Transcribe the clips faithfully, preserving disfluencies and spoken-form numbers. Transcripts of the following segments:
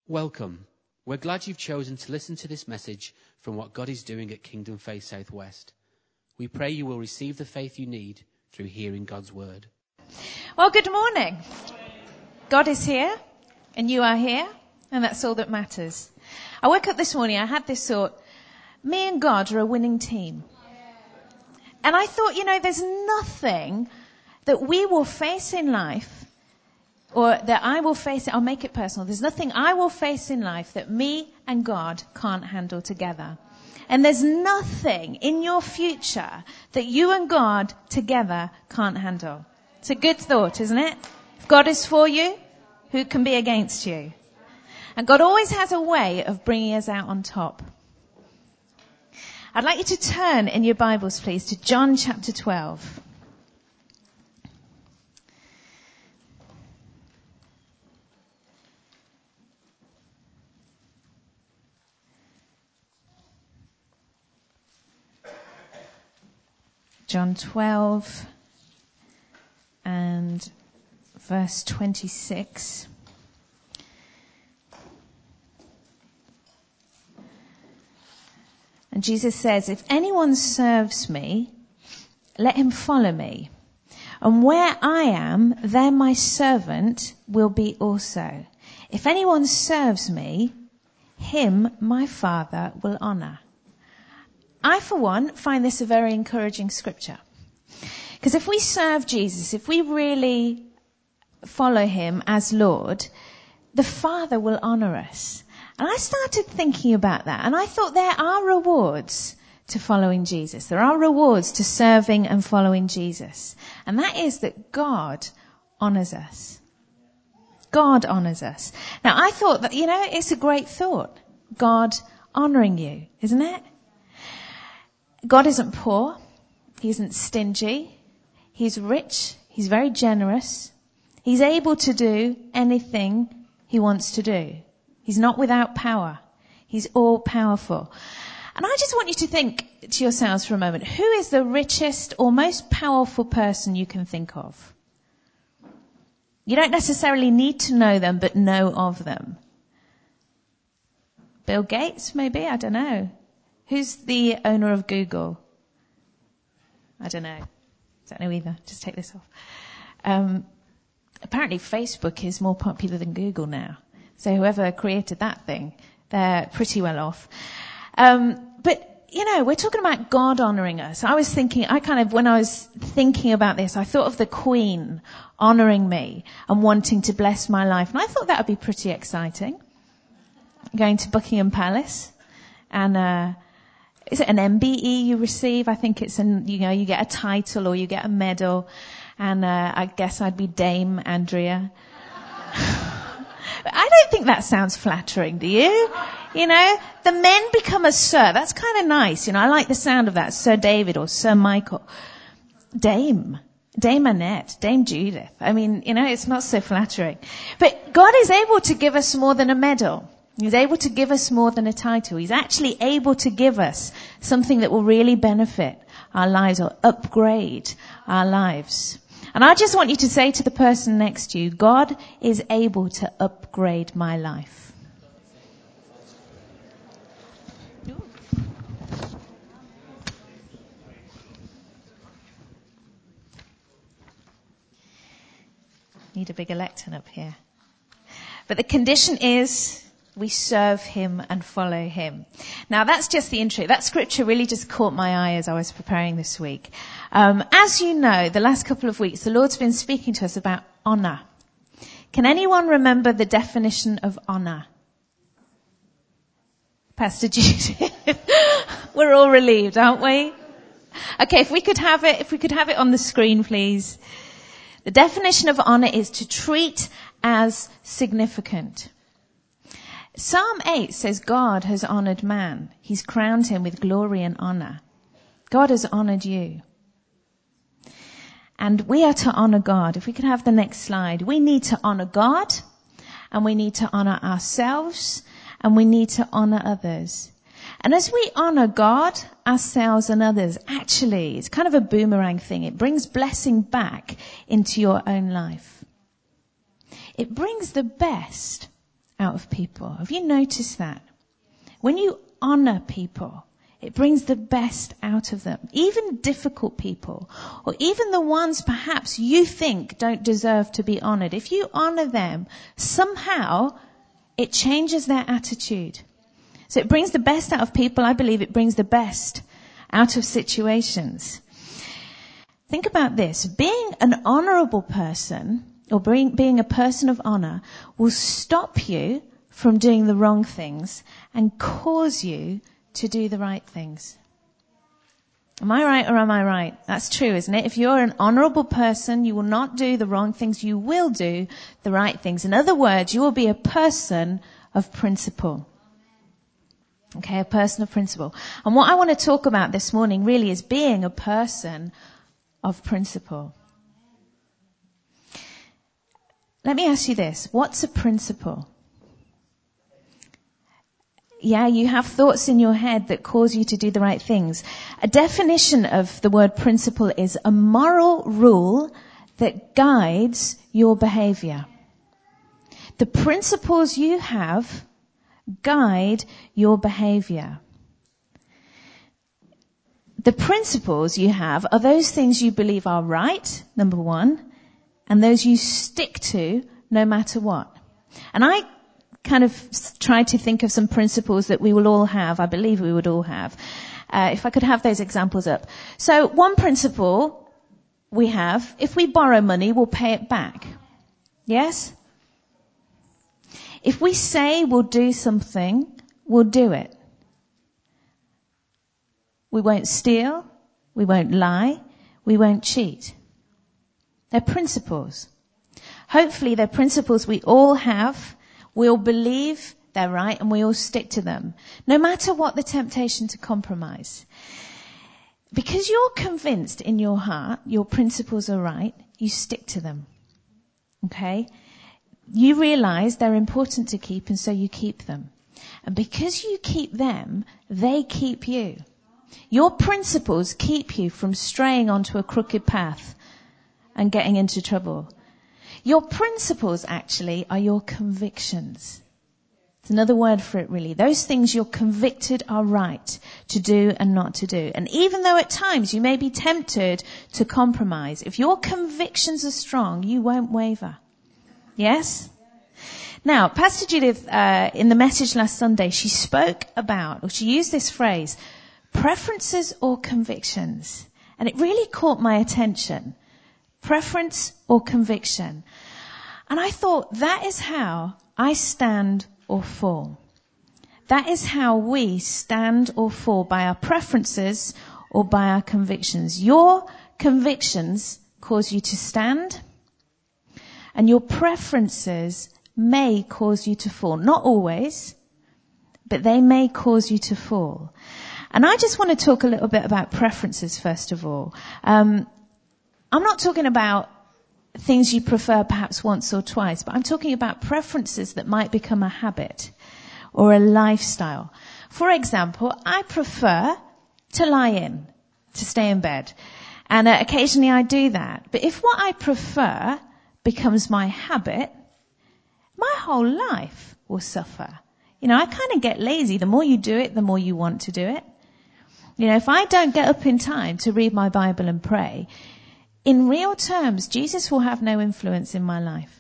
Welcome. We're glad you've chosen to listen to this message from what God is doing at Kingdom Faith Southwest. We pray you will receive the faith you need through hearing God's word. Well, good morning. God is here and you are here, and that's all that matters. I woke up this morning, I had this thought, me and God are a winning team. And I thought, you know, there's nothing that we will face in life, or that I will face it, I'll make it personal. There's nothing I will face in life that me and God can't handle together. And there's nothing in your future that you and God together can't handle. It's a good thought, isn't it? If God is for you, who can be against you? And God always has a way of bringing us out on top. I'd like you to turn in your Bibles, please, to John chapter twelve. John twelve and verse twenty-six. And Jesus says, if anyone serves me, let him follow me. And where I am, there my servant will be also. If anyone serves me, him my Father will honor. I, for one, find this a very encouraging scripture. Because if we serve Jesus, if we really follow him as Lord, the Father will honor us. And I started thinking about that, and I thought there are rewards to following Jesus. There are rewards to serving and following Jesus. And that is that God honors us. God honors us. Now, I thought that, you know, it's a great thought. God honoring you, isn't it? God isn't poor. He isn't stingy. He's rich. He's very generous. He's able to do anything he wants to do. He's not without power. He's all powerful. And I just want you to think to yourselves for a moment, who is the richest or most powerful person you can think of? You don't necessarily need to know them, but know of them. Bill Gates, maybe? I don't know. Who's the owner of Google? I don't know. Don't know either. Just take this off. Um, apparently Facebook is more popular than Google now. So whoever created that thing, they're pretty well off. Um, but, you know, we're talking about God honoring us. I was thinking, I kind of, when I was thinking about this, I thought of the Queen honoring me and wanting to bless my life. And I thought that would be pretty exciting. Going to Buckingham Palace and, uh, is it an M B E you receive? I think it's an, you know, you get a title or you get a medal. And, uh, I guess I'd be Dame Andrea. I don't think that sounds flattering, do you? You know, the men become a sir. That's kind of nice. You know, I like the sound of that. Sir David or Sir Michael. Dame. Dame Annette. Dame Judith. I mean, you know, it's not so flattering. But God is able to give us more than a medal. He's able to give us more than a title. He's actually able to give us something that will really benefit our lives or upgrade our lives. And I just want you to say to the person next to you, God is able to upgrade my life. Need a bigger lectern up here. But the condition is we serve him and follow him. Now that's just the intro. That scripture really just caught my eye as I was preparing this week. Um, as you know, the last couple of weeks, the Lord's been speaking to us about honor. Can anyone remember the definition of honor? Pastor Judy. We're all relieved, aren't we? Okay, if we could have it, if we could have it on the screen, please. The definition of honor is to treat as significant. Psalm eight says God has honored man. He's crowned him with glory and honor. God has honored you. And we are to honor God. If we could have the next slide. We need to honor God, and we need to honor ourselves, and we need to honor others. And as we honor God, ourselves, and others, actually, it's kind of a boomerang thing. It brings blessing back into your own life. It brings the best out of people. Have you noticed that? When you honor people, it brings the best out of them. Even difficult people, or even the ones perhaps you think don't deserve to be honored. If you honor them, somehow it changes their attitude. So it brings the best out of people. I believe it brings the best out of situations. Think about this. Being an honorable person, or being, being a person of honor, will stop you from doing the wrong things and cause you to do the right things. Am I right or am I right? That's true, isn't it? If you're an honorable person, you will not do the wrong things. You will do the right things. In other words, you will be a person of principle. Okay, a person of principle. And what I want to talk about this morning really is being a person of principle. Let me ask you this. What's a principle? Yeah, you have thoughts in your head that cause you to do the right things. A definition of the word principle is a moral rule that guides your behavior. The principles you have guide your behavior. The principles you have are those things you believe are right, number one, and those you stick to no matter what. And I kind of try to think of some principles that we will all have. I believe we would all have. Uh, if I could have those examples up. So one principle we have, if we borrow money, we'll pay it back. Yes? If we say we'll do something, we'll do it. We won't steal. We won't lie. We won't cheat. They're principles. Hopefully they're principles we all have. We all believe they're right and we all stick to them, no matter what the temptation to compromise. Because you're convinced in your heart your principles are right, you stick to them. Okay? You realize they're important to keep and so you keep them. And because you keep them, they keep you. Your principles keep you from straying onto a crooked path and getting into trouble. Your principles actually are your convictions. It's another word for it really. Those things you're convicted are right to do and not to do. And even though at times you may be tempted to compromise, if your convictions are strong, you won't waver. Yes? Now, Pastor Judith, uh, in the message last Sunday, she spoke about, or she used this phrase, preferences or convictions. And it really caught my attention. Preference or conviction. And I thought that is how I stand or fall. That is how we stand or fall, by our preferences or by our convictions. Your convictions cause you to stand, and your preferences may cause you to fall. Not always, but they may cause you to fall. And I just want to talk a little bit about preferences first of all. Um, I'm not talking about things you prefer perhaps once or twice, but I'm talking about preferences that might become a habit or a lifestyle. For example, I prefer to lie in, to stay in bed. And uh, occasionally I do that. But if what I prefer becomes my habit, my whole life will suffer. You know, I kind of get lazy. The more you do it, the more you want to do it. You know, if I don't get up in time to read my Bible and pray, in real terms, Jesus will have no influence in my life.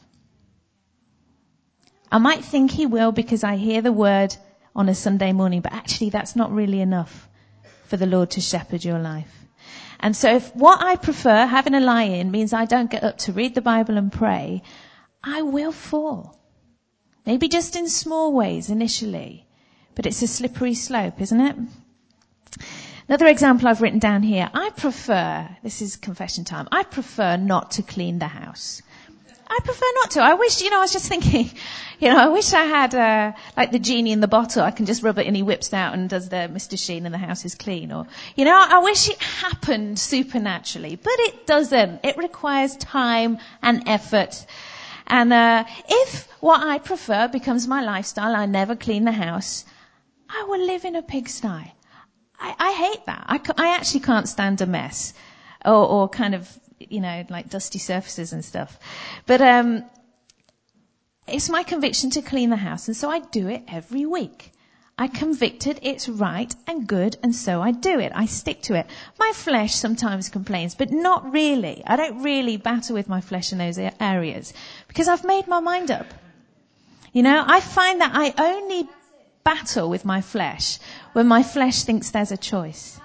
I might think he will because I hear the word on a Sunday morning, but actually that's not really enough for the Lord to shepherd your life. And so if what I prefer, having a lie-in, means I don't get up to read the Bible and pray, I will fall. Maybe just in small ways initially, but it's a slippery slope, isn't it? Another example I've written down here. I prefer, this is confession time, I prefer not to clean the house. I prefer not to. I wish, you know, I was just thinking, you know, I wish I had, uh, like the genie in the bottle. I can just rub it and he whips it out and does the Mister Sheen and the house is clean. Or, you know, I wish it happened supernaturally, but it doesn't. It requires time and effort. And, uh, if what I prefer becomes my lifestyle, I never clean the house, I will live in a pigsty. I, I hate that. I, I actually can't stand a mess or, or kind of, you know, like dusty surfaces and stuff. But, um, It's my conviction to clean the house, and so I do it every week. I convicted it's right and good, and so I do it. I stick to it. My flesh sometimes complains, but not really. I don't really battle with my flesh in those areas because I've made my mind up. You know, I find that I only battle with my flesh when my flesh thinks there's a choice.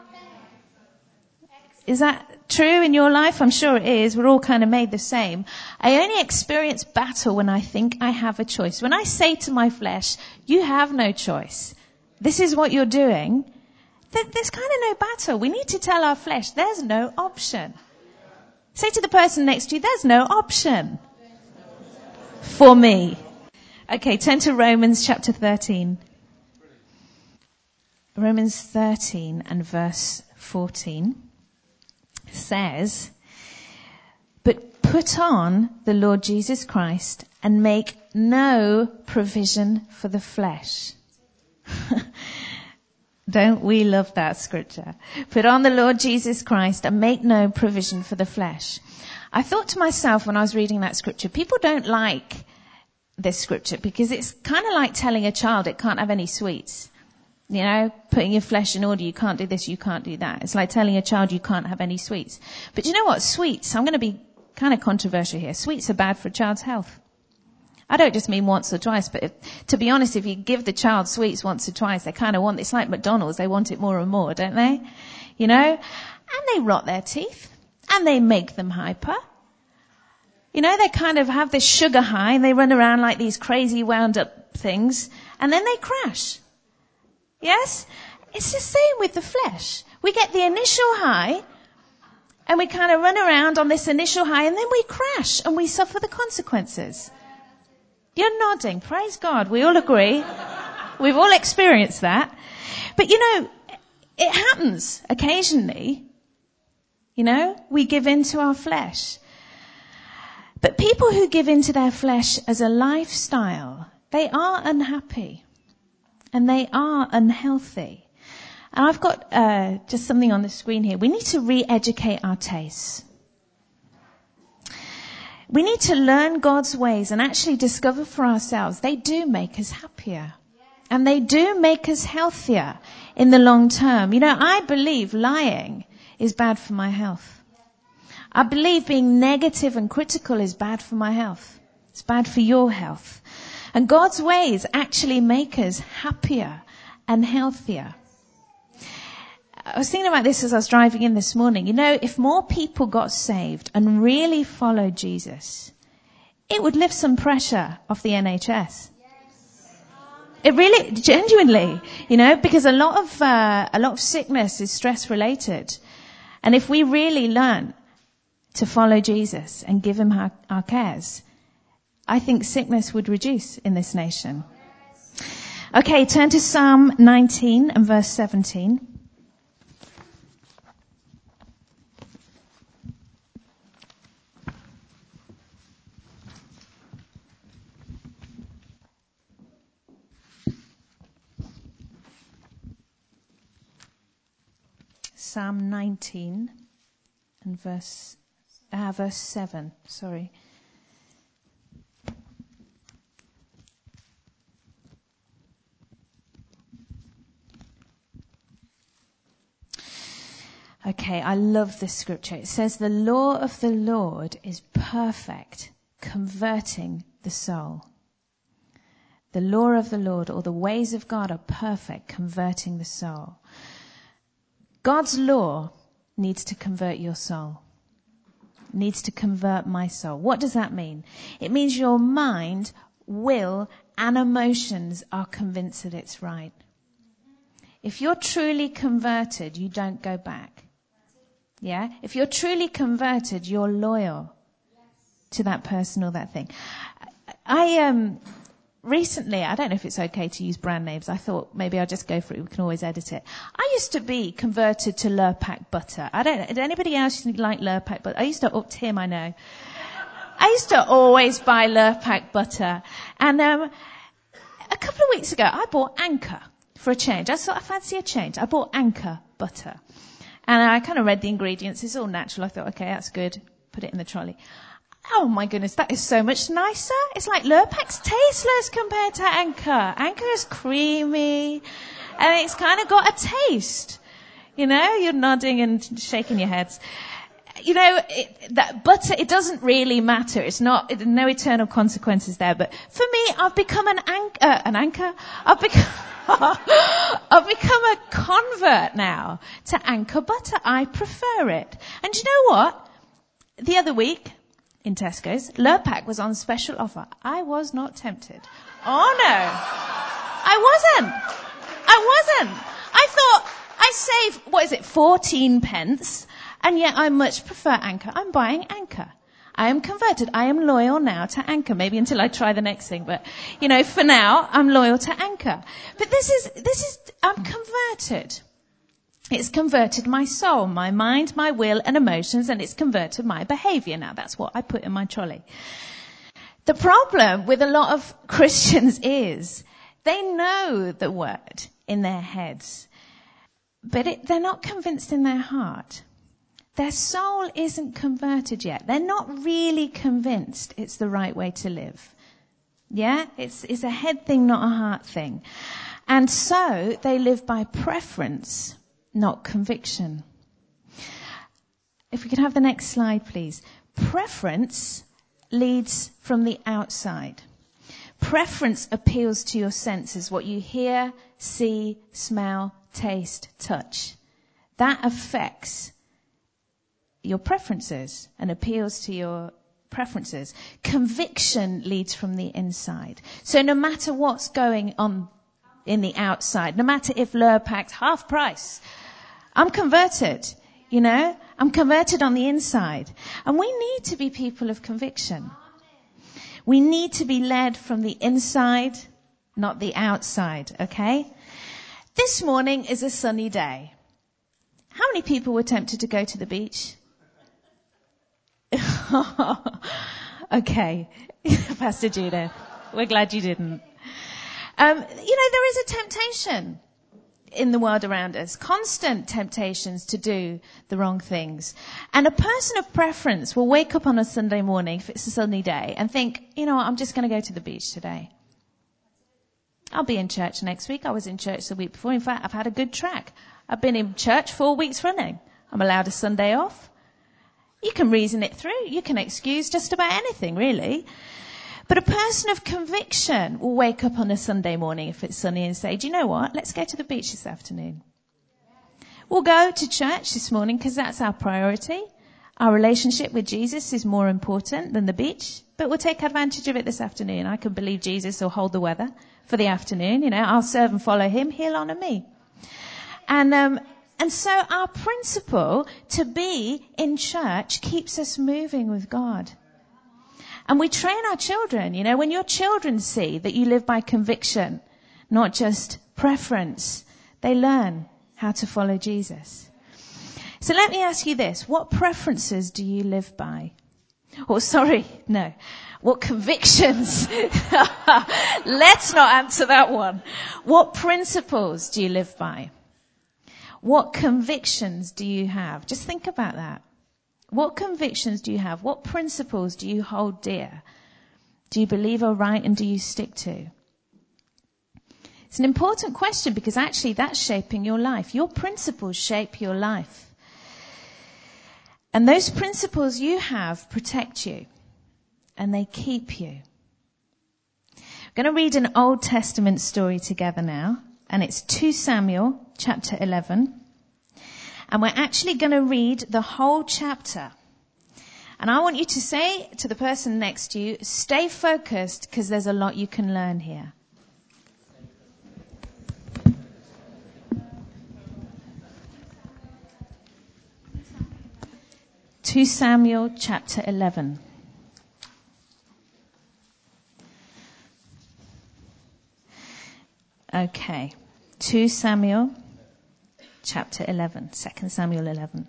Is that true in your life? I'm sure it is. We're all kind of made the same. I only experience battle when I think I have a choice. When I say to my flesh, you have no choice. This is what you're doing. There's kind of no battle. We need to tell our flesh, there's no option. Say to the person next to you, there's no option for me. Okay, turn to Romans chapter thirteen. Romans thirteen and verse fourteen. Says, but put on the Lord Jesus Christ and make no provision for the flesh. Don't we love that scripture? Put on the Lord Jesus Christ and make no provision for the flesh. I thought to myself when I was reading that scripture, people don't like this scripture because it's kind of like telling a child it can't have any sweets. You know, putting your flesh in order, you can't do this, you can't do that. It's like telling a child you can't have any sweets. But you know what? Sweets, I'm going to be kind of controversial here. Sweets are bad for a child's health. I don't just mean once or twice, but if, to be honest, if you give the child sweets once or twice, they kind of want, it's like McDonald's, they want it more and more, don't they? You know? And they rot their teeth. And they make them hyper. You know, they kind of have this sugar high and they run around like these crazy wound up things. And then they crash. Yes? It's the same with the flesh. We get the initial high and we kind of run around on this initial high and then we crash and we suffer the consequences. You're nodding. Praise God. We all agree. We've all experienced that. But you know, it happens occasionally. You know, we give in to our flesh. But people who give in to their flesh as a lifestyle, they are unhappy. And they are unhealthy. And I've got uh, just something on the screen here. We need to re-educate our tastes. We need to learn God's ways and actually discover for ourselves they do make us happier. And they do make us healthier in the long term. You know, I believe lying is bad for my health. I believe being negative and critical is bad for my health. It's bad for your health. And God's ways actually make us happier and healthier. I was thinking about this as I was driving in this morning. You know, if more people got saved and really followed Jesus, it would lift some pressure off the N H S. It really, genuinely, you know, because a lot of, uh, a lot of sickness is stress related. And if we really learn to follow Jesus and give him our, our cares, I think sickness would reduce in this nation. Okay, turn to Psalm nineteen and verse seventeen. Psalm nineteen and verse, ah, verse seven, sorry. Okay, I love this scripture. It says, the law of the Lord is perfect, converting the soul. The law of the Lord, or the ways of God, are perfect, converting the soul. God's law needs to convert your soul. Needs to convert my soul. What does that mean? It means your mind, will, and emotions are convinced that it's right. If you're truly converted, you don't go back. Yeah? If you're truly converted, you're loyal to that person or that thing. I, um, recently, I don't know if it's okay to use brand names. I thought maybe I'll just go for it. We can always edit it. I used to be converted to Lurpak butter. I don't know. Did anybody else like Lurpak butter? I used to, oh, Tim, I know. I used to always buy Lurpak butter. And, um, a couple of weeks ago, I bought Anchor for a change. I thought I fancy a change. I bought Anchor butter. And I kind of read the ingredients. It's all natural. I thought, okay, that's good. Put it in the trolley. Oh my goodness, that is so much nicer. It's like Lurpak's tasteless compared to Anchor. Anchor is creamy and it's kind of got a taste. You know, you're nodding and shaking your heads. You know, it, that butter, it doesn't really matter. It's not, it, no eternal consequences there. But for me, I've become an anchor, uh, an anchor. I've become, I've become a convert now to Anchor butter. I prefer it. And you know what? The other week, in Tesco's, Lurpak was on special offer. I was not tempted. Oh no. I wasn't. I wasn't. I thought, I save, what is it, fourteen pence, and yet I much prefer Anchor. I'm buying Anchor. I am converted. I am loyal now to Anchor, maybe until I try the next thing, but, you know, for now, I'm loyal to Anchor. But this is, this is, I'm converted. It's converted my soul, my mind, my will and emotions, and it's converted my behavior. Now, that's what I put in my trolley. The problem with a lot of Christians is they know the word in their heads, but it, they're not convinced in their heart. Their soul isn't converted yet. They're not really convinced it's the right way to live. Yeah? It's, it's a head thing, not a heart thing. And so they live by preference, not conviction. If we could have the next slide, please. Preference leads from the outside. Preference appeals to your senses, what you hear, see, smell, taste, touch. That affects your preferences and appeals to your preferences. Conviction leads from the inside. So no matter what's going on in the outside, no matter if Lurpak's half price, I'm converted, you know, I'm converted on the inside. And we need to be people of conviction. We need to be led from the inside, not the outside, okay? This morning is a sunny day. How many people were tempted to go to the beach? Okay, Pastor Judith, we're glad you didn't. Um, you know, there is a temptation in the world around us, constant temptations to do the wrong things. And a person of preference will wake up on a Sunday morning, if it's a sunny day, and think, you know what, I'm just going to go to the beach today. I'll be in church next week. I was in church the week before. In fact, I've had a good track. I've been in church four weeks running. I'm allowed a Sunday off. You can reason it through. You can excuse just about anything, really. But a person of conviction will wake up on a Sunday morning if it's sunny and say, do you know what? Let's go to the beach this afternoon. We'll go to church this morning because that's our priority. Our relationship with Jesus is more important than the beach, but we'll take advantage of it this afternoon. I can believe Jesus will hold the weather for the afternoon. You know, I'll serve and follow him. He'll honor me. And, um, and so our principle to be in church keeps us moving with God. And we train our children, you know, when your children see that you live by conviction, not just preference, they learn how to follow Jesus. So let me ask you this. What preferences do you live by? Oh, sorry, no. What convictions? Let's not answer that one. What principles do you live by? What convictions do you have? Just think about that. What convictions do you have? What principles do you hold dear? Do you believe are right and do you stick to? It's an important question because actually that's shaping your life. Your principles shape your life. And those principles you have protect you and they keep you. I'm going to read an Old Testament story together now, and it's Second Samuel chapter eleven. And we're actually going to read the whole chapter. And I want you to say to the person next to you, stay focused because there's a lot you can learn here. Second Samuel chapter eleven. Okay. Second Samuel chapter eleven. Second Samuel eleven.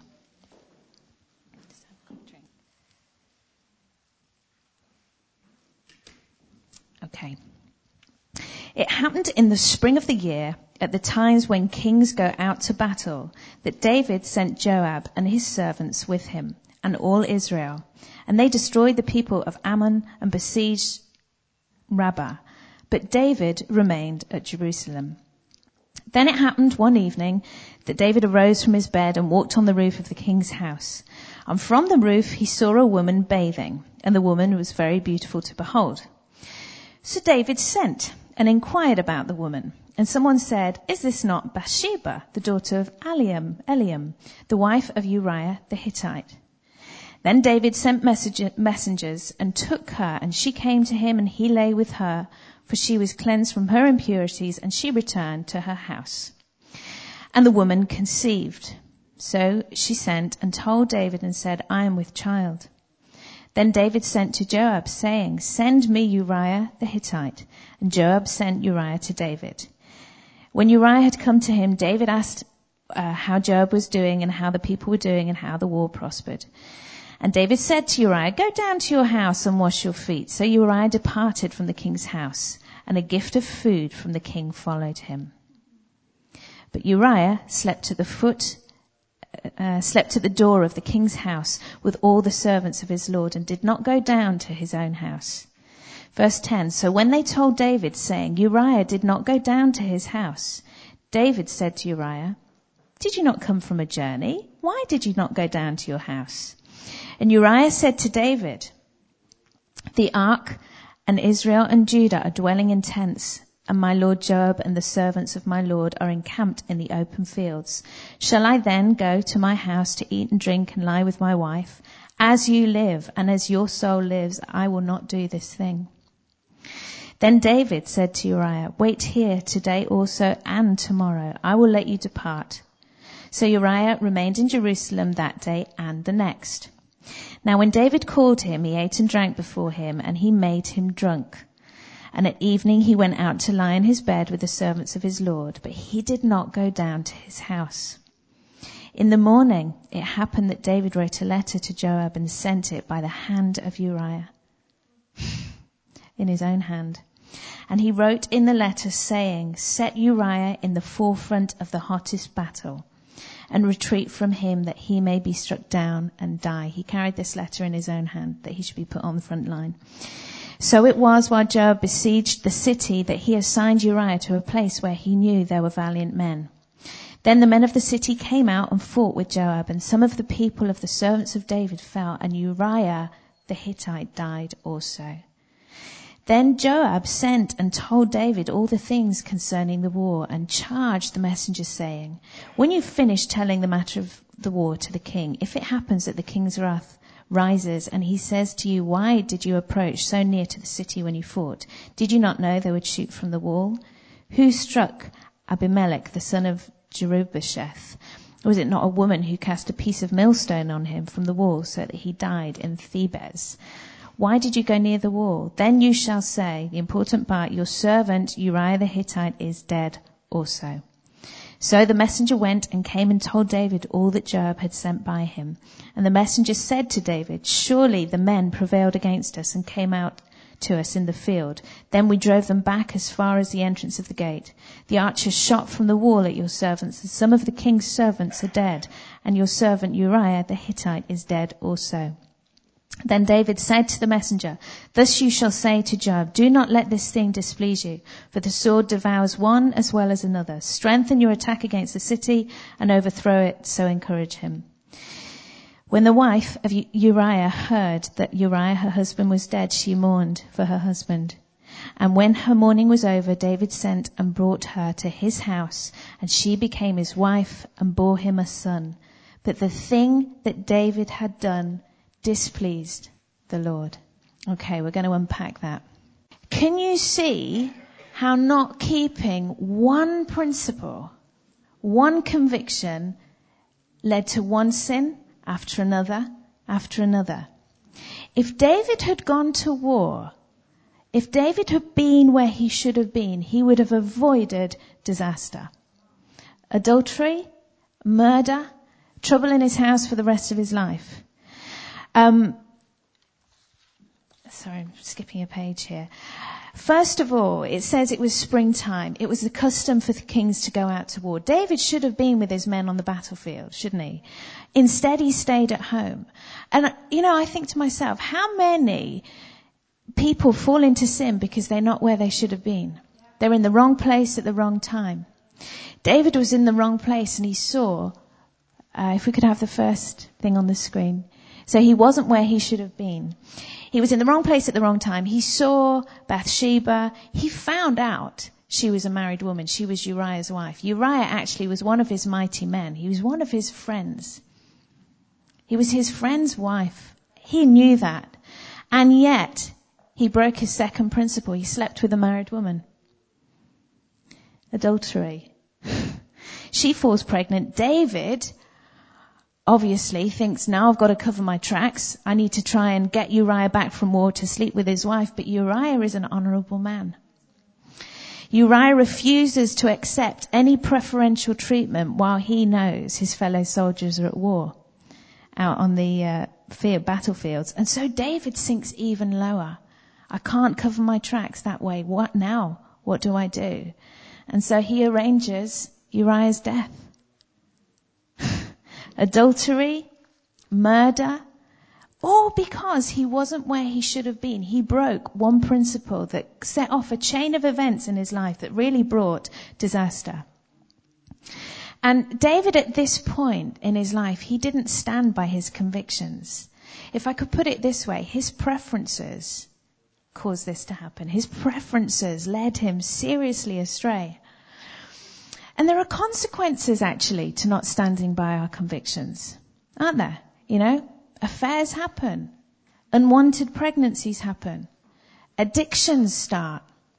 Okay. It happened in the spring of the year, at the times when kings go out to battle, that David sent Joab and his servants with him, and all Israel. And they destroyed the people of Ammon and besieged Rabbah. But David remained at Jerusalem. Then it happened one evening that David arose from his bed and walked on the roof of the king's house. And from the roof he saw a woman bathing, and the woman was very beautiful to behold. So David sent and inquired about the woman. And someone said, "Is this not Bathsheba, the daughter of Eliam, Eliam, the wife of Uriah the Hittite?" Then David sent messengers and took her, and she came to him, and he lay with her, for she was cleansed from her impurities, and she returned to her house. And the woman conceived. So she sent and told David and said, "I am with child." Then David sent to Joab, saying, "Send me Uriah the Hittite." And Joab sent Uriah to David. When Uriah had come to him, David asked uh, how Joab was doing and how the people were doing and how the war prospered. And David said to Uriah, "Go down to your house and wash your feet." So Uriah departed from the king's house, and a gift of food from the king followed him. But Uriah slept at the foot, uh, slept at the door of the king's house with all the servants of his lord, and did not go down to his own house. Verse ten, so when they told David, saying, "Uriah did not go down to his house," David said to Uriah, "Did you not come from a journey? Why did you not go down to your house?" And Uriah said to David, "The ark and Israel and Judah are dwelling in tents, and my lord Joab and the servants of my lord are encamped in the open fields. Shall I then go to my house to eat and drink and lie with my wife? As you live and as your soul lives, I will not do this thing." Then David said to Uriah, "Wait here today also and tomorrow. I will let you depart." So Uriah remained in Jerusalem that day and the next. Now when David called him, he ate and drank before him, and he made him drunk. And at evening he went out to lie in his bed with the servants of his lord, but he did not go down to his house. In the morning it happened that David wrote a letter to Joab and sent it by the hand of Uriah, in his own hand. And he wrote in the letter, saying, "Set Uriah in the forefront of the hottest battle, and retreat from him, that he may be struck down and die." He carried this letter in his own hand, that he should be put on the front line. So it was while Joab besieged the city that he assigned Uriah to a place where he knew there were valiant men. Then the men of the city came out and fought with Joab, and some of the people of the servants of David fell, and Uriah the Hittite died also. Then Joab sent and told David all the things concerning the war, and charged the messengers, saying, "When you finish telling the matter of the war to the king, if it happens that the king's wrath rises, and he says to you, 'Why did you approach so near to the city when you fought? Did you not know they would shoot from the wall? Who struck Abimelech, the son of Jerubbesheth? Was it not a woman who cast a piece of millstone on him from the wall, so that he died in Thebez? Why did you go near the wall?' Then you shall say," the important part, "'Your servant Uriah the Hittite is dead also.'" So the messenger went and came and told David all that Joab had sent by him. And the messenger said to David, "Surely the men prevailed against us and came out to us in the field. Then we drove them back as far as the entrance of the gate. The archers shot from the wall at your servants, and some of the king's servants are dead, and your servant Uriah the Hittite is dead also." Then David said to the messenger, "Thus you shall say to Joab, 'Do not let this thing displease you, for the sword devours one as well as another. Strengthen your attack against the city and overthrow it, so encourage him.'" When the wife of Uriah heard that Uriah, her husband, was dead, she mourned for her husband. And when her mourning was over, David sent and brought her to his house, and she became his wife and bore him a son. But the thing that David had done displeased the Lord. Okay, we're going to unpack that. Can you see how not keeping one principle, one conviction, led to one sin after another, after another? If David had gone to war, if David had been where he should have been, he would have avoided disaster. Adultery, murder, trouble in his house for the rest of his life. Um, sorry, I'm skipping a page here. First of all, it says it was springtime. It was the custom for the kings to go out to war. David should have been with his men on the battlefield, shouldn't he? Instead, he stayed at home. And, you know, I think to myself, how many people fall into sin because they're not where they should have been? They're in the wrong place at the wrong time. David was in the wrong place, and he saw, uh, if we could have the first thing on the screen. So he wasn't where he should have been. He was in the wrong place at the wrong time. He saw Bathsheba. He found out she was a married woman. She was Uriah's wife. Uriah actually was one of his mighty men. He was one of his friends. He was his friend's wife. He knew that. And yet, he broke his second principle. He slept with a married woman. Adultery. She falls pregnant. David obviously thinks, now I've got to cover my tracks. I need to try and get Uriah back from war to sleep with his wife. But Uriah is an honorable man. Uriah refuses to accept any preferential treatment while he knows his fellow soldiers are at war out on the uh, field, battlefields. And so David sinks even lower. I can't cover my tracks that way. What now? What do I do? And so he arranges Uriah's death. Adultery, murder, all because he wasn't where he should have been. He broke one principle that set off a chain of events in his life that really brought disaster. And David, at this point in his life, he didn't stand by his convictions. If I could put it this way, his preferences caused this to happen. His preferences led him seriously astray. And there are consequences, actually, to not standing by our convictions, aren't there? You know, affairs happen. Unwanted pregnancies happen. Addictions start.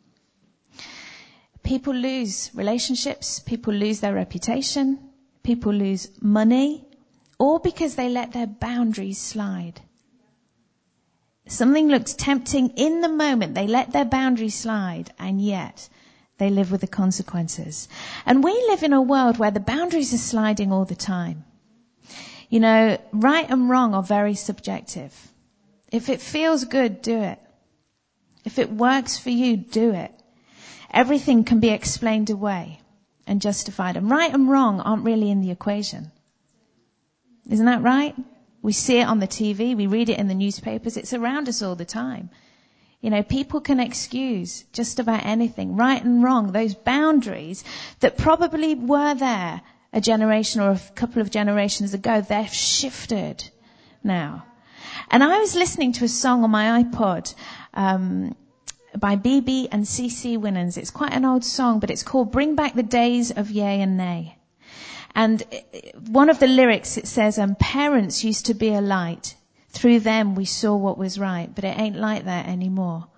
People lose relationships. People lose their reputation. People lose money. All because they let their boundaries slide. Something looks tempting in the moment. They let their boundaries slide, and yet they live with the consequences. And we live in a world where the boundaries are sliding all the time. You know, right and wrong are very subjective. If it feels good, do it. If it works for you, do it. Everything can be explained away and justified. And right and wrong aren't really in the equation. Isn't that right? We see it on the T V. We read it in the newspapers. It's around us all the time. You know, people can excuse just about anything, right and wrong. Those boundaries that probably were there a generation or a couple of generations ago, they've shifted now. And I was listening to a song on my iPod um, by B B and C C Winans. It's quite an old song, but it's called Bring Back the Days of Yea and Nay. And one of the lyrics, it says, um, parents used to be a light. Through them we saw what was right, but it ain't like that anymore.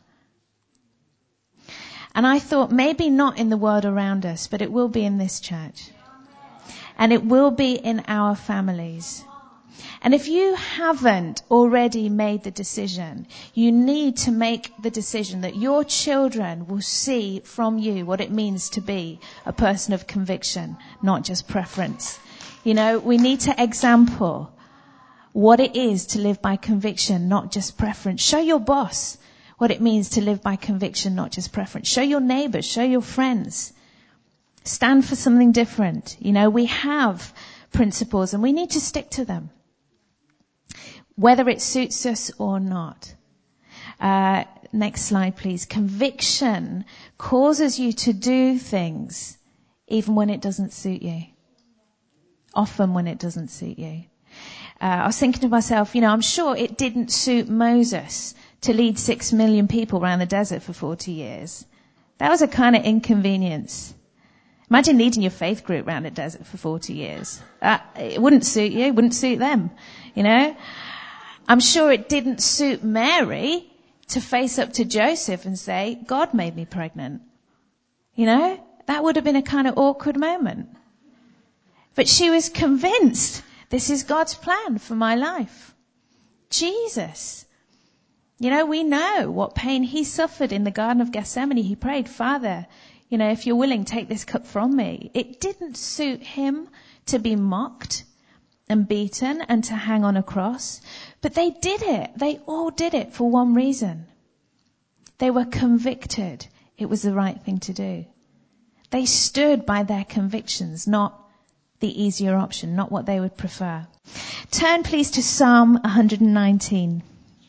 And I thought, maybe not in the world around us, but it will be in this church. And it will be in our families. And if you haven't already made the decision, you need to make the decision that your children will see from you what it means to be a person of conviction, not just preference. You know, we need to example what it is to live by conviction, not just preference. Show your boss what it means to live by conviction, not just preference. Show your neighbors, show your friends. Stand for something different. You know, we have principles and we need to stick to them, whether it suits us or not. Uh, next slide, please. Conviction causes you to do things even when it doesn't suit you. Often when it doesn't suit you. Uh, I was thinking to myself, you know, I'm sure it didn't suit Moses to lead six million people around the desert for forty years. That was a kind of inconvenience. Imagine leading your faith group around the desert for forty years. Uh, it wouldn't suit you, it wouldn't suit them, you know. I'm sure it didn't suit Mary to face up to Joseph and say, God made me pregnant. You know, that would have been a kind of awkward moment. But she was convinced, this is God's plan for my life. Jesus. You know, we know what pain he suffered in the Garden of Gethsemane. He prayed, Father, you know, if you're willing, take this cup from me. It didn't suit him to be mocked and beaten and to hang on a cross. But they did it. They all did it for one reason. They were convicted. It was the right thing to do. They stood by their convictions, not the easier option, not what they would prefer. Turn please to Psalm one nineteen.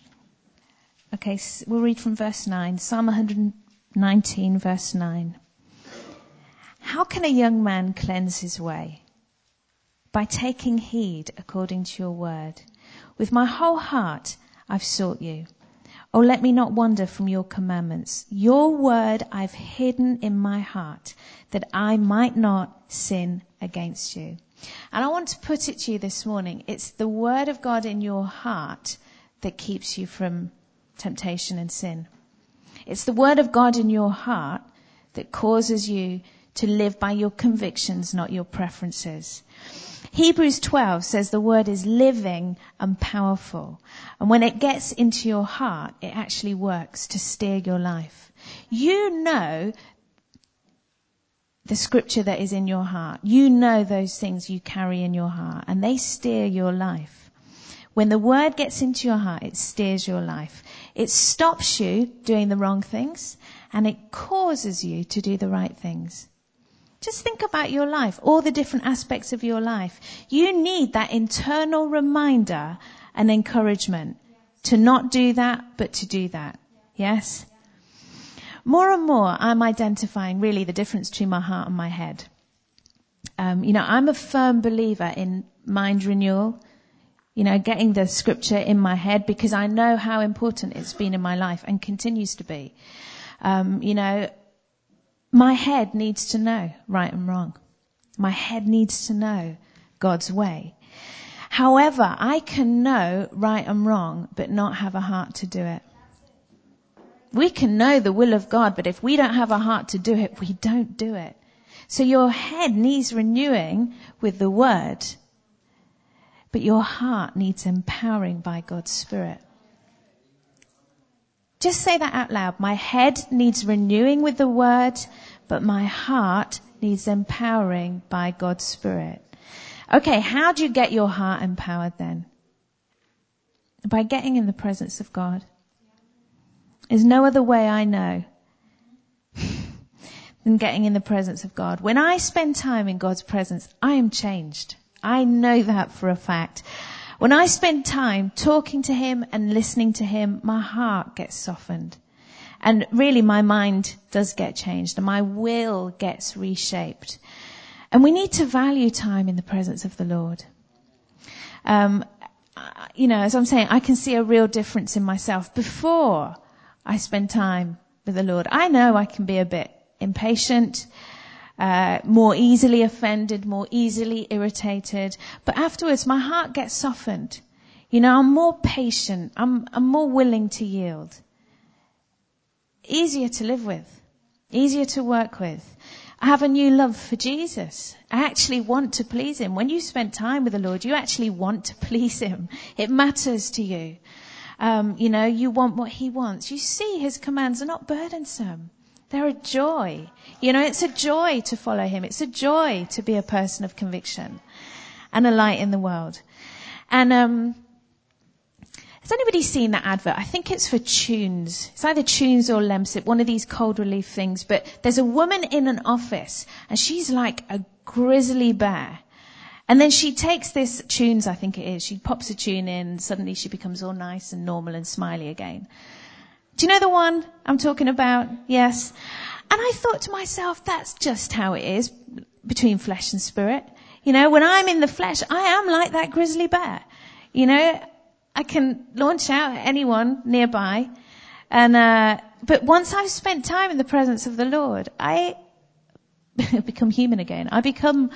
Okay, we'll read from verse nine. Psalm one nineteen, verse nine. How can a young man cleanse his way? By taking heed according to your word. With my whole heart I've sought you. Oh, let me not wander from your commandments. Your word I've hidden in my heart, that I might not sin against you. And I want to put it to you this morning. It's the word of God in your heart that keeps you from temptation and sin. It's the word of God in your heart that causes you to live by your convictions, not your preferences. Hebrews twelve says the word is living and powerful. And when it gets into your heart, it actually works to steer your life. You know the scripture that is in your heart. You know those things you carry in your heart, and they steer your life. When the word gets into your heart, it steers your life. It stops you doing the wrong things, and it causes you to do the right things. Just think about your life, all the different aspects of your life. You need that internal reminder and encouragement to not do that, but to do that. Yes? More and more, I'm identifying really the difference between my heart and my head. Um, you know, I'm a firm believer in mind renewal, you know, getting the scripture in my head, because I know how important it's been in my life and continues to be. Um, you know, my head needs to know right and wrong. My head needs to know God's way. However, I can know right and wrong, but not have a heart to do it. We can know the will of God, but if we don't have a heart to do it, we don't do it. So your head needs renewing with the word, but your heart needs empowering by God's Spirit. Just say that out loud. My head needs renewing with the word, but my heart needs empowering by God's Spirit. Okay, how do you get your heart empowered then? By getting in the presence of God. There's no other way I know than getting in the presence of God. When I spend time in God's presence, I am changed. I know that for a fact. When I spend time talking to him and listening to him, my heart gets softened. And really my mind does get changed and my will gets reshaped. And we need to value time in the presence of the Lord. Um, you know, as I'm saying, I can see a real difference in myself before I spend time with the Lord. I know I can be a bit impatient, uh, more easily offended, more easily irritated. But afterwards, my heart gets softened. You know, I'm more patient. I'm, I'm more willing to yield. Easier to live with. Easier to work with. I have a new love for Jesus. I actually want to please him. When you spend time with the Lord, you actually want to please him. It matters to you. Um, you know, you want what he wants. You see his commands are not burdensome. They're a joy. You know, it's a joy to follow him. It's a joy to be a person of conviction and a light in the world. And, um, has anybody seen that advert? I think it's for Tunes. It's either Tunes or Lemsip, one of these cold relief things. But there's a woman in an office and she's like a grizzly bear. And then she takes this Tunes, I think it is. She pops a tune in and suddenly she becomes all nice and normal and smiley again. Do you know the one I'm talking about? Yes. And I thought to myself, that's just how it is between flesh and spirit. You know, when I'm in the flesh, I am like that grizzly bear. You know, I can launch out at anyone nearby. And, uh, but once I've spent time in the presence of the Lord, I become human again. I become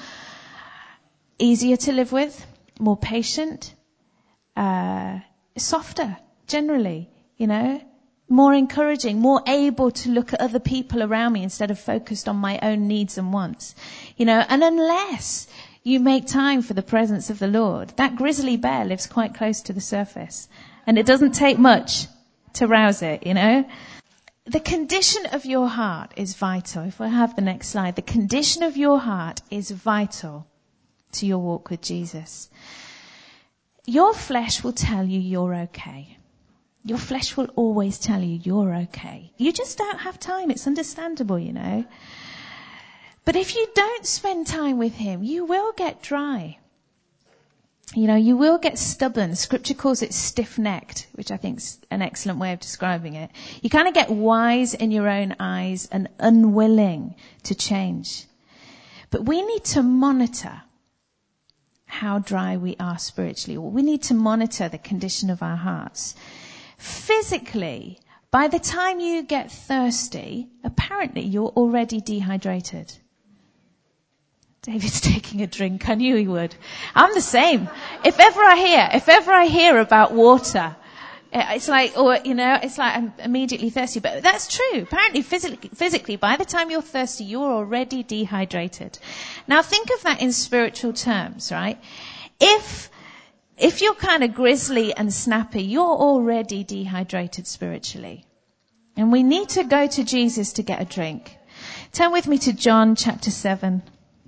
easier to live with, more patient, uh, softer, generally, you know, more encouraging, more able to look at other people around me instead of focused on my own needs and wants, you know, and unless you make time for the presence of the Lord, that grizzly bear lives quite close to the surface and it doesn't take much to rouse it, you know. The condition of your heart is vital. If I have the next slide, the condition of your heart is vital to your walk with Jesus. Your flesh will tell you you're okay. Your flesh will always tell you you're okay. You just don't have time. It's understandable, you know. But if you don't spend time with him, you will get dry. You know, you will get stubborn. Scripture calls it stiff-necked, which I think is an excellent way of describing it. You kind of get wise in your own eyes and unwilling to change. But we need to monitor how dry we are spiritually. We need to monitor the condition of our hearts. Physically, by the time you get thirsty, apparently you're already dehydrated. David's taking a drink. I knew he would. I'm the same. If ever I hear, if ever I hear about water, it's like, or, you know, it's like I'm immediately thirsty. But that's true. Apparently, physically, physically, by the time you're thirsty, you're already dehydrated. Now think of that in spiritual terms, right? If, if you're kind of grizzly and snappy, you're already dehydrated spiritually. And we need to go to Jesus to get a drink. Turn with me to John chapter seven.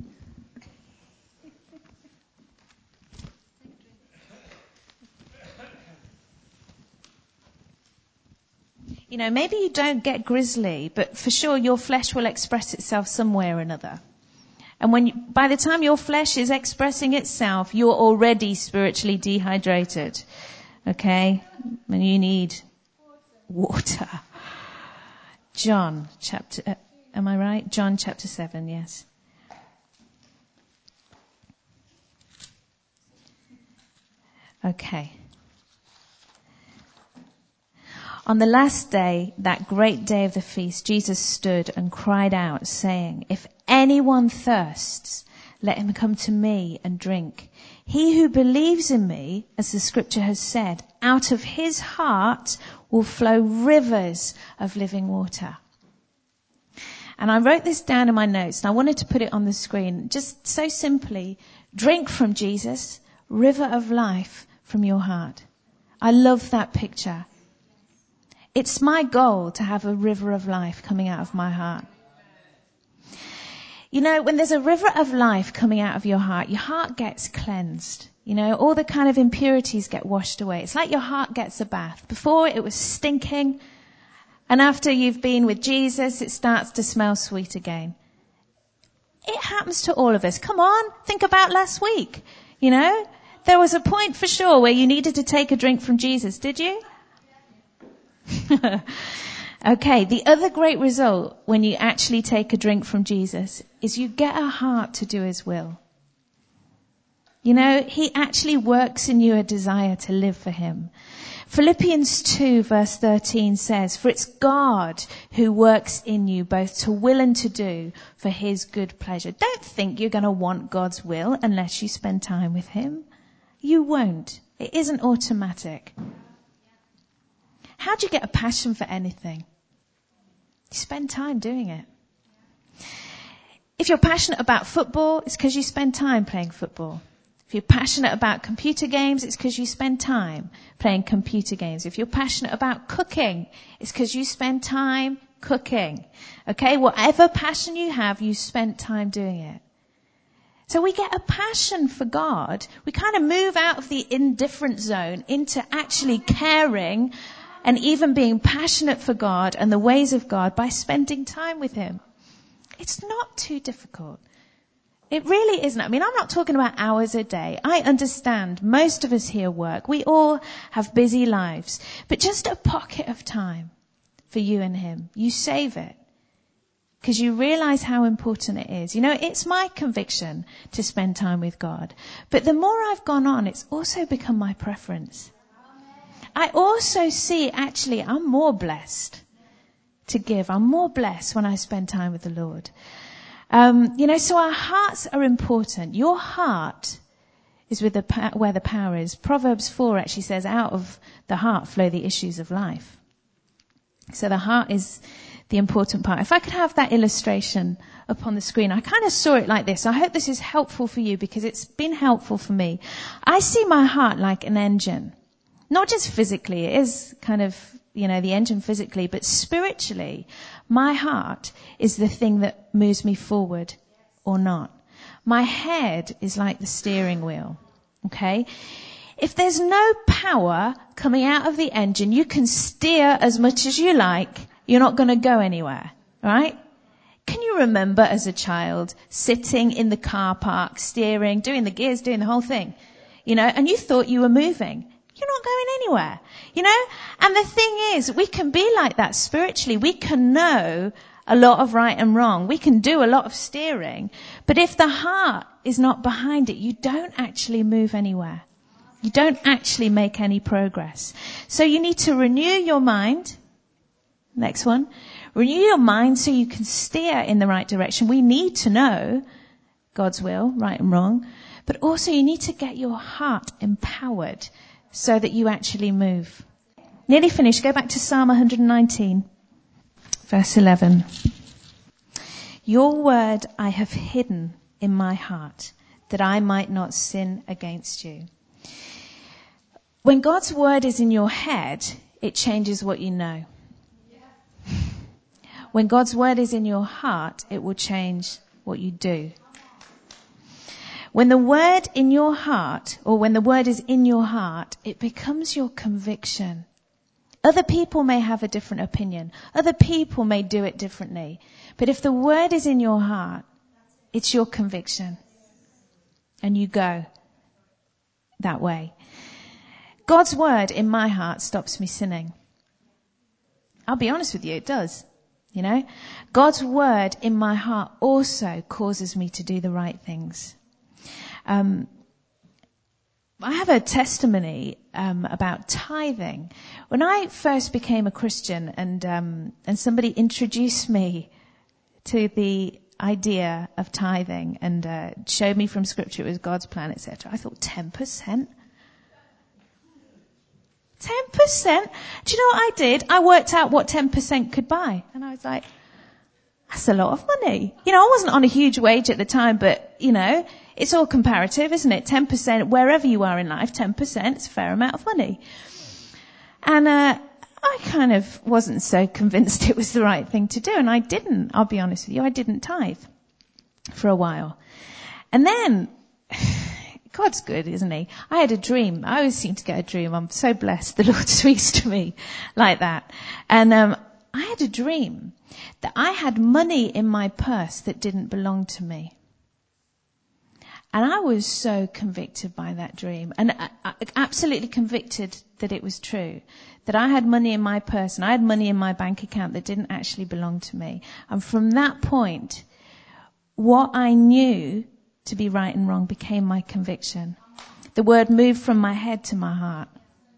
You know, maybe you don't get grizzly, but for sure your flesh will express itself some way or another. And when you, by the time your flesh is expressing itself, you're already spiritually dehydrated. Okay? And you need water. John chapter, uh, am I right? John chapter seven, yes. Okay. On the last day, that great day of the feast, Jesus stood and cried out, saying, "If anyone thirsts, let him come to me and drink. He who believes in me, as the scripture has said, out of his heart will flow rivers of living water." And I wrote this down in my notes, and I wanted to put it on the screen. Just so simply, drink from Jesus, river of life from your heart. I love that picture. It's my goal to have a river of life coming out of my heart. You know, when there's a river of life coming out of your heart, your heart gets cleansed. You know, all the kind of impurities get washed away. It's like your heart gets a bath. Before it was stinking, and after you've been with Jesus, it starts to smell sweet again. It happens to all of us. Come on, think about last week. You know, there was a point for sure where you needed to take a drink from Jesus, did you? Okay, the other great result when you actually take a drink from Jesus is you get a heart to do his will. You know, he actually works in you a desire to live for him. Philippians two verse thirteen says, "For it's God who works in you both to will and to do for his good pleasure." Don't think you're going to want God's will unless you spend time with him. You won't. It isn't automatic. How do you get a passion for anything? You spend time doing it. If you're passionate about football, it's because you spend time playing football. If you're passionate about computer games, it's because you spend time playing computer games. If you're passionate about cooking, it's because you spend time cooking. Okay? Whatever passion you have, you spent time doing it. So we get a passion for God. We kind of move out of the indifferent zone into actually caring and even being passionate for God and the ways of God by spending time with him. It's not too difficult. It really isn't. I mean, I'm not talking about hours a day. I understand most of us here work. We all have busy lives. But just a pocket of time for you and him. You save it. Because you realize how important it is. You know, it's my conviction to spend time with God. But the more I've gone on, it's also become my preference. I also see, actually, I'm more blessed to give. I'm more blessed when I spend time with the Lord. Um, you know, so our hearts are important. Your heart is with the where the power is. Proverbs four actually says, out of the heart flow the issues of life. So the heart is the important part. If I could have that illustration up on the screen, I kind of saw it like this. I hope this is helpful for you because it's been helpful for me. I see my heart like an engine. Not just physically, it is kind of, you know, the engine physically, but spiritually, my heart is the thing that moves me forward or not. My head is like the steering wheel, okay? If there's no power coming out of the engine, you can steer as much as you like. You're not going to go anywhere, right? Can you remember as a child sitting in the car park, steering, doing the gears, doing the whole thing, you know, and you thought you were moving? You're not going anywhere, you know? And the thing is, we can be like that spiritually. We can know a lot of right and wrong. We can do a lot of steering. But if the heart is not behind it, you don't actually move anywhere. You don't actually make any progress. So you need to renew your mind. Next one. Renew your mind so you can steer in the right direction. We need to know God's will, right and wrong. But also you need to get your heart empowered so that you actually move. Nearly finished. Go back to Psalm one hundred nineteen, verse eleven. Your word I have hidden in my heart, that I might not sin against you. When God's word is in your head, it changes what you know. When God's word is in your heart, it will change what you do. When the word in your heart, or when the word is in your heart, it becomes your conviction. Other people may have a different opinion. Other people may do it differently. But if the word is in your heart, it's your conviction. And you go that way. God's word in my heart stops me sinning. I'll be honest with you, it does. You know, God's word in my heart also causes me to do the right things. Um, I have a testimony um, about tithing. When I first became a Christian, and um, and somebody introduced me to the idea of tithing and uh, showed me from Scripture it was God's plan, et cetera, I thought ten percent. ten percent? Do you know what I did? I worked out what ten percent could buy. And I was like, that's a lot of money. You know, I wasn't on a huge wage at the time, but, you know, it's all comparative, isn't it? ten percent, wherever you are in life, ten percent is a fair amount of money. And uh I kind of wasn't so convinced it was the right thing to do. And I didn't, I'll be honest with you, I didn't tithe for a while. And then... God's good, isn't he? I had a dream. I always seem to get a dream. I'm so blessed. The Lord speaks to me like that. And um I had a dream that I had money in my purse that didn't belong to me. And I was so convicted by that dream, and I, I, absolutely convicted that it was true, that I had money in my purse and I had money in my bank account that didn't actually belong to me. And from that point, what I knew to be right and wrong became my conviction. The word moved from my head to my heart.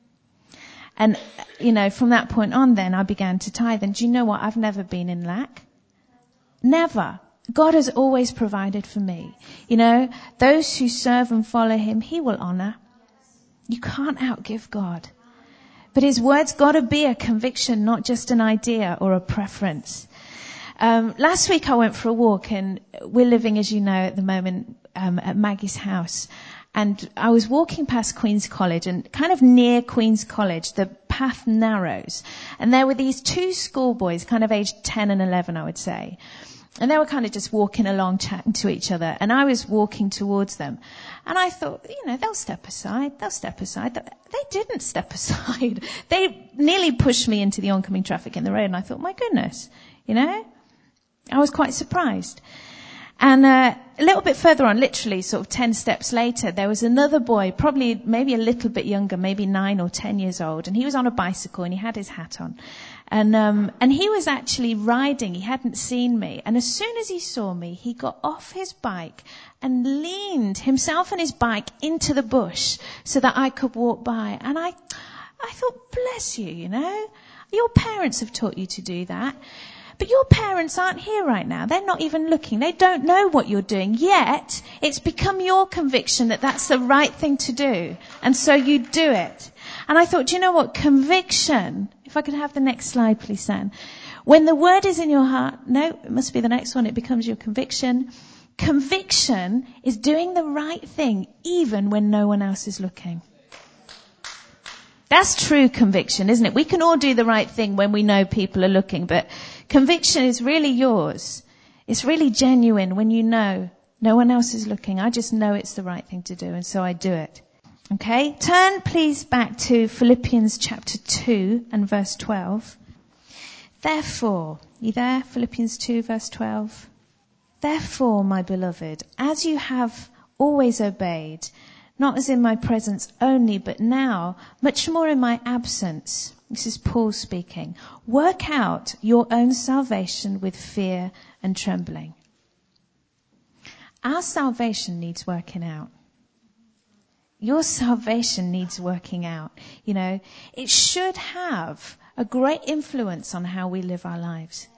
And, you know, from that point on then I began to tithe. And do you know what? I've never been in lack. Never. God has always provided for me. You know, those who serve and follow him, he will honor. You can't outgive God. But his word's got to be a conviction, not just an idea or a preference. Um, last week I went for a walk, and we're living, as you know, at the moment um, at Maggie's house. And I was walking past Queen's College, and kind of near Queen's College, the path narrows. And there were these two schoolboys, kind of aged ten and eleven, I would say. And they were kind of just walking along, chatting to each other. And I was walking towards them. And I thought, you know, they'll step aside. They'll step aside. They didn't step aside. They nearly pushed me into the oncoming traffic in the road. And I thought, my goodness, you know, I was quite surprised. And uh, a little bit further on, literally sort of ten steps later, there was another boy, probably maybe a little bit younger, maybe nine or ten years old. And he was on a bicycle and he had his hat on. And um and he was actually riding. He hadn't seen me. And as soon as he saw me, he got off his bike and leaned himself and his bike into the bush so that I could walk by. And I I thought, bless you, you know. Your parents have taught you to do that. But your parents aren't here right now. They're not even looking. They don't know what you're doing. Yet, it's become your conviction that that's the right thing to do. And so you do it. And I thought, do you know what? Conviction. If I could have the next slide, please, Sam. When the word is in your heart, no, it must be the next one. It becomes your conviction. Conviction is doing the right thing even when no one else is looking. That's true conviction, isn't it? We can all do the right thing when we know people are looking, but conviction is really yours. It's really genuine when you know no one else is looking. I just know it's the right thing to do, and so I do it. Okay, turn please back to Philippians chapter two and verse twelve. Therefore, you there? Philippians two verse twelve. Therefore, my beloved, as you have always obeyed, not as in my presence only, but now, much more in my absence. This is Paul speaking. Work out your own salvation with fear and trembling. Our salvation needs working out. Your salvation needs working out. You know, it should have a great influence on how we live our lives.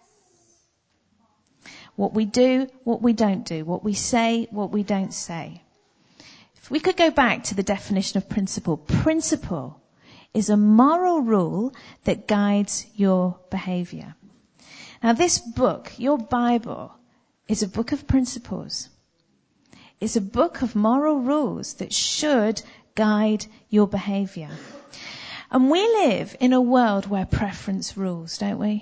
What we do, what we don't do, what we say, what we don't say. If we could go back to the definition of principle, principle is a moral rule that guides your behavior. Now this book, your Bible, is a book of principles. It's a book of moral rules that should guide your behavior. And we live in a world where preference rules, don't we?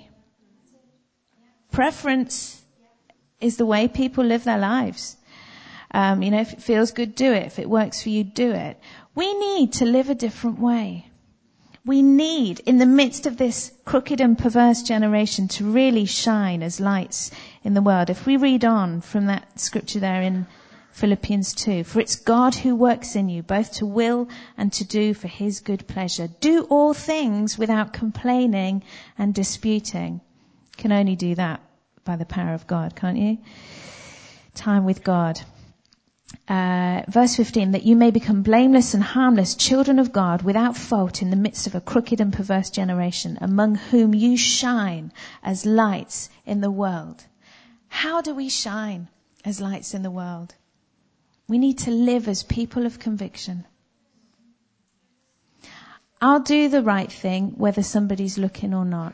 Preference is the way people live their lives. Um, you know, if it feels good, do it. If it works for you, do it. We need to live a different way. We need, in the midst of this crooked and perverse generation, to really shine as lights in the world. If we read on from that scripture there in Philippians two, for it's God who works in you, both to will and to do for his good pleasure. Do all things without complaining and disputing. You can only do that by the power of God, can't you? Time with God. Uh, verse fifteen, that you may become blameless and harmless, children of God, without fault in the midst of a crooked and perverse generation, among whom you shine as lights in the world. How do we shine as lights in the world? We need to live as people of conviction. I'll do the right thing whether somebody's looking or not.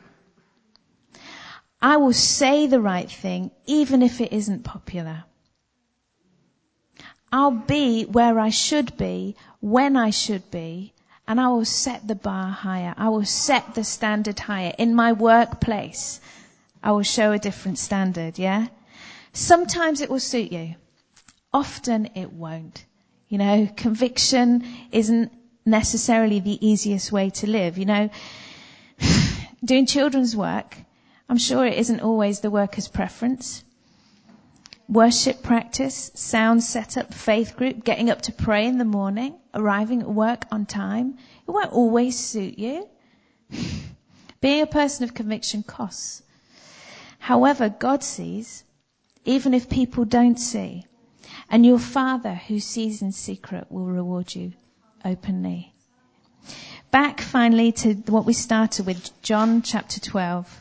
I will say the right thing even if it isn't popular. I'll be where I should be, when I should be, and I will set the bar higher. I will set the standard higher. In my workplace, I will show a different standard, yeah? Sometimes it will suit you. Often it won't. You know, conviction isn't necessarily the easiest way to live. You know, doing children's work, I'm sure it isn't always the worker's preference. Worship practice, sound setup, faith group, getting up to pray in the morning, arriving at work on time. It won't always suit you. Being a person of conviction costs. However, God sees, even if people don't see. And your Father who sees in secret will reward you openly. Back finally to what we started with, John chapter twelve.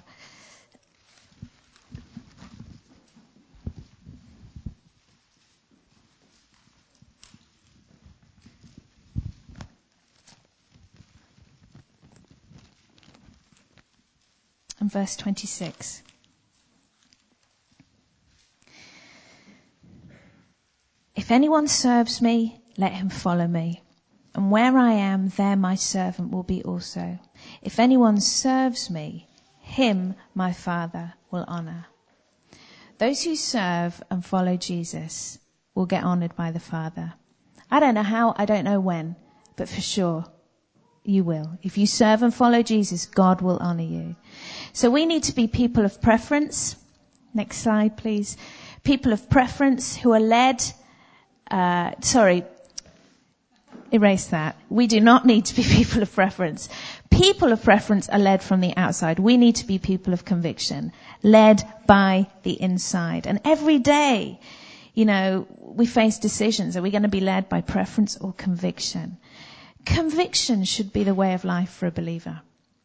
And verse twenty-six. If anyone serves me, let him follow me. And where I am, there my servant will be also. If anyone serves me, him my Father will honor. Those who serve and follow Jesus will get honored by the Father. I don't know how, I don't know when, but for sure you will. If you serve and follow Jesus, God will honor you. So we need to be people of preference. Next slide, please. People of preference who are led Uh, sorry, erase that. We do not need to be people of preference. People of preference are led from the outside. We need to be people of conviction, led by the inside. And every day, you know, we face decisions. Are we going to be led by preference or conviction? Conviction should be the way of life for a believer.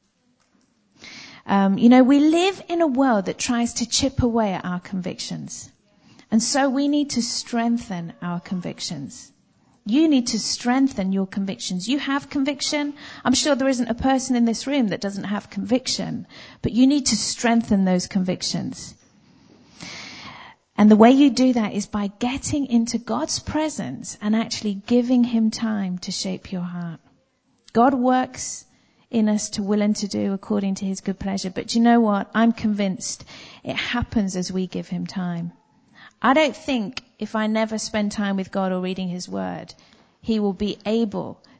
Um, you know, we live in a world that tries to chip away at our convictions. And so we need to strengthen our convictions. You need to strengthen your convictions. You have conviction. I'm sure there isn't a person in this room that doesn't have conviction, but you need to strengthen those convictions. And the way you do that is by getting into God's presence and actually giving him time to shape your heart. God works in us to will and to do according to his good pleasure. But you know what? I'm convinced it happens as we give him time. I don't think if I never spend time with God or reading his word, he will be able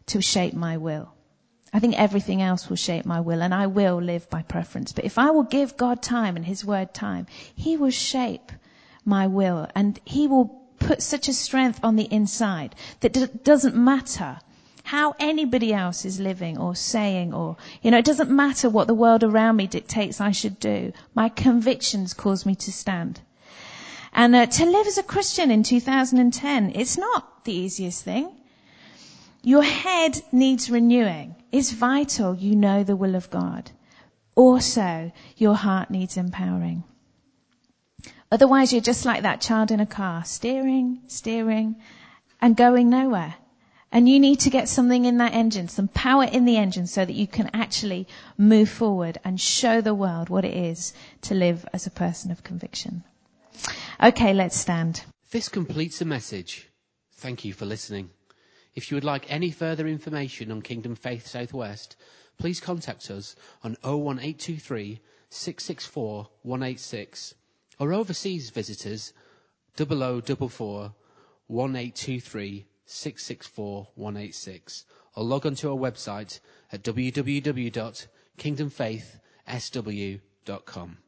to shape my will. I think everything else will shape my will, and I will live by preference. But if I will give God time and his word time, he will shape my will, and he will put such a strength on the inside that it doesn't matter how anybody else is living or saying, or, you know, it doesn't matter what the world around me dictates I should do. My convictions cause me to stand. And uh, to live as a Christian in two thousand ten, it's not the easiest thing. Your head needs renewing. It's vital you know the will of God. Also, your heart needs empowering. Otherwise, you're just like that child in a car, steering, steering, and going nowhere. And you need to get something in that engine, some power in the engine, so that you can actually move forward and show the world what it is to live as a person of conviction. Okay, let's stand. This completes the message. Thank you for listening. If you would like any further information on Kingdom Faith Southwest, please contact us on oh one eight two three, six six four, one eight six, or overseas visitors double oh double four, one eight two three, six six four, one eight six, or log on to our website at w w w dot kingdom faith s w dot com.